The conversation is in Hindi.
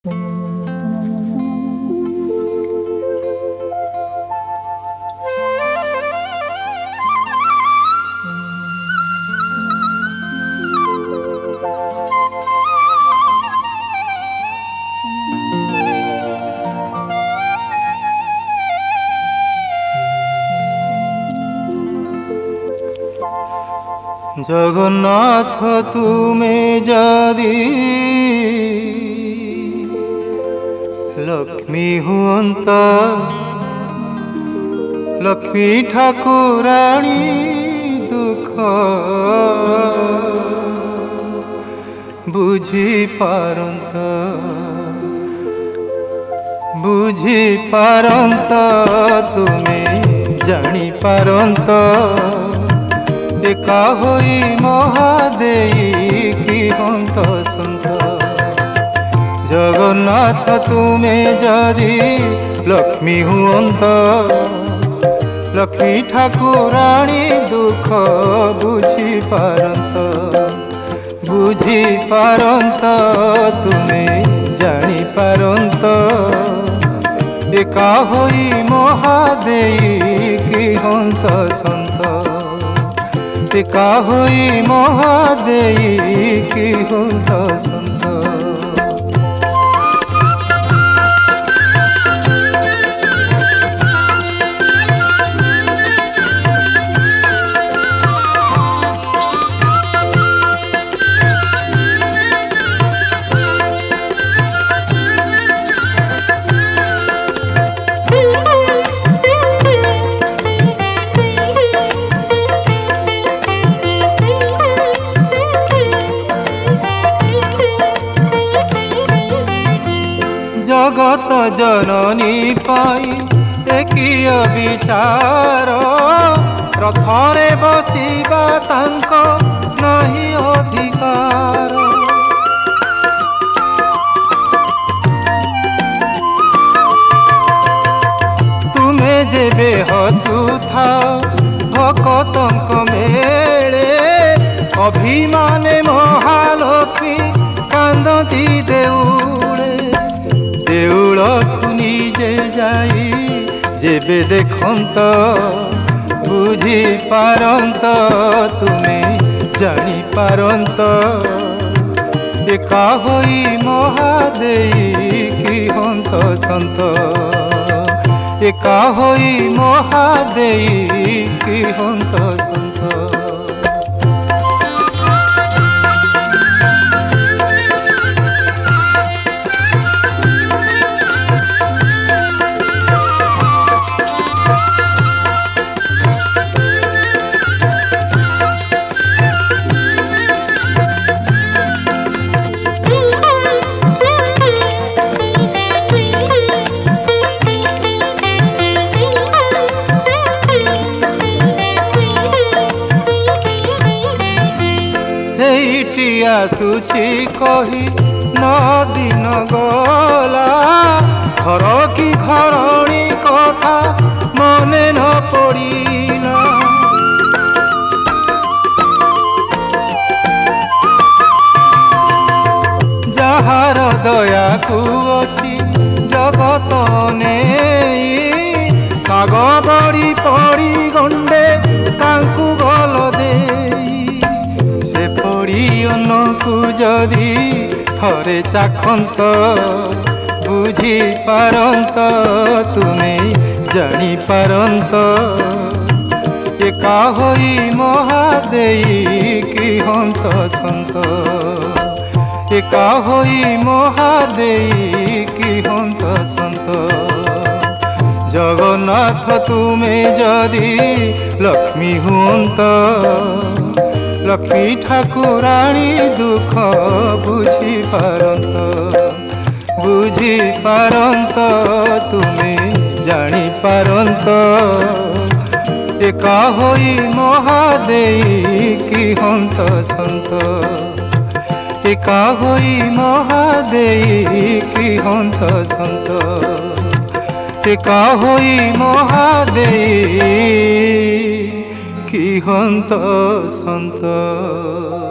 जगन्नाथ तुमे जदि लक्ष्मी हुअंत लक्ष्मी ठाकुराणी दुख बुझी पारंत तुमे जानी पारंत एका होई महादेई की हंत सन्त जगन्नाथ तुमे जदि लक्ष्मी हुअंत लक्ष्मी ठाकुराणी दुख बुझी पारंत तुमे जानी पारंत एका होई महादेई की हंत सन्त एका होई महादेई की हंत सन्त जगत जननी पाई एकिय विचार रथरे बसिबा तांको नहीं अधिकार तुमे जेबे हसुथा भक्तंक मेले अभिमाने महालक्ष्मी कांदती देउळे देउळकु निजे जाई जेबे देखंत बुझी पारंत तुमे जानी पारंत एका होई महादेई की हंत सन्त एका होई महादेई की हंत सन्त आसुची कही नदीन गला घर की घरणी कथा मने न पड़ीला जहार दया को अछि जगत नेई साग बड़ी पड़ी गंडे तांकु गल देई को जदि थरे चाखंत बुझी पारंत तुमे जानी पारंत एका होई महादेई की हंत सन्त एका होई महादेई की हंत सन्त जगन्नाथ तुमे जदि लक्ष्मी हुअंत लक्ष्मी ठाकुराणी दुख बुझी पारंत तुमे जानी पारंत एका होई महादेई की हंत सन्त एका होई महादेई की हंत सन्त एका होई महादेई की हंत सन्त।